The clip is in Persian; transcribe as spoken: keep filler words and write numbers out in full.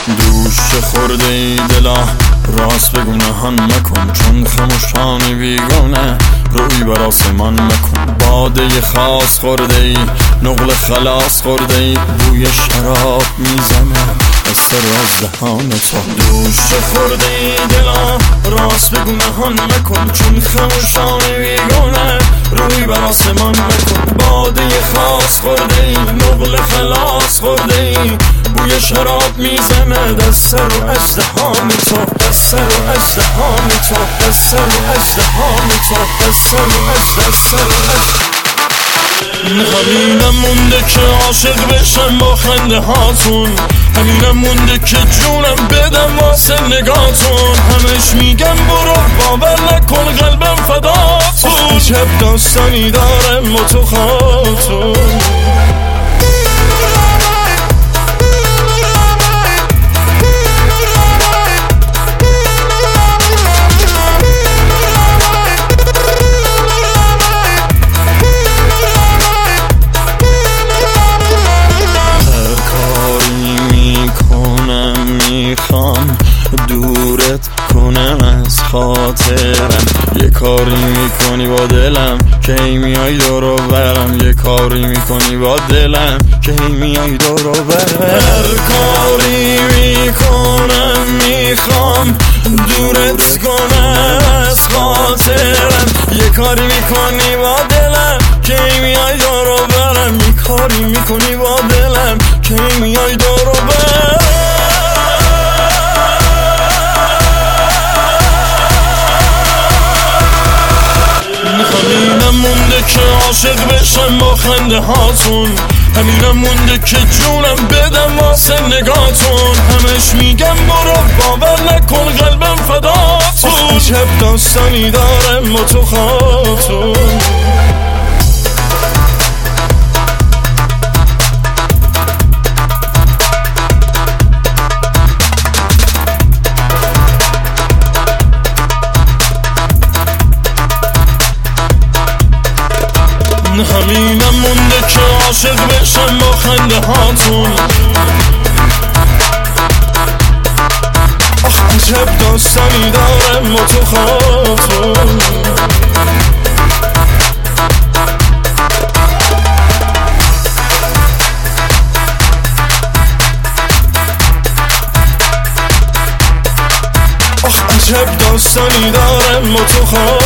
دوش خورده ای دلا راست بگو نهان مکن، چون خموشانی بیگانه روی بر آسمان مکن. باده خاص خورده ای نقل خلاص خورده ای، بوی شراب میزنه از سر از دهان تو. دوش خورده ای دلا راست بگو نهان مکن، چون خموشانی بیگانه روی بر آسمان مکن. باده خاص خورده ای نقل خلاص خورده ای، بوی شراب میزنه دست سر و ازدهان تو، دست سر و ازدهان تو، دست سر و ازدهان تو، دست سر و از دست سر و از. همینم مونده که عاشق بشم با خنده هاتون، همینم مونده که جونم بدم واسه نگاتون. همش میگم برو باور نکن قلبم فداتون، عجب داستانی دارم با تو خاتون. میخوام دورت کنم از خاطرم، یه کاری میکنی با دلم که هی میای دورو برم، یه کاری میکنی با دلم که هی میای دورو برم. هر کاری میکنم میخوام دورت کنم از خاطرم، یه کاری میکنی با دلم که هی میای دورو برم، یه کاری میکنی با دلم که هی میای دورو برم. همینم مونده که عاشق بشم با خنده هاتون، همینم مونده که جونم بدم واسه نگاتون. همش میگم برو باور نکن قلبم فداتون، عجب داستانی دارم با تو خاتون. همینم مونده که عاشق بشم با خنده هاتون، آخ عجب داستانی دارم با تو خاتون. آخ عجب داستانی دارم با تو خاتون.